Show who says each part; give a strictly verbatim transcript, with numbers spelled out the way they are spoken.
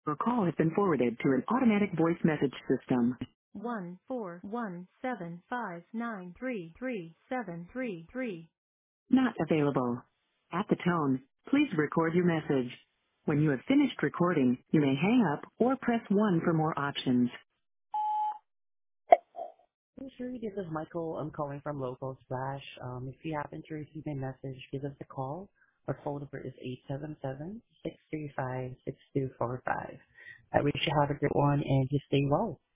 Speaker 1: Your call has been forwarded to an automatic voice message system. One four one seven five nine three three seven three three. Not available. At the tone, please record your message. When you have finished recording, you may hang up or press one for more options.
Speaker 2: Hey, Sherry, this is Michael. I'm calling from Local Splash. Um, if you happen to receive my message, give us a call. Our phone number is eight seven seven, six three five, six two four five. I wish you have a great one and you stay well.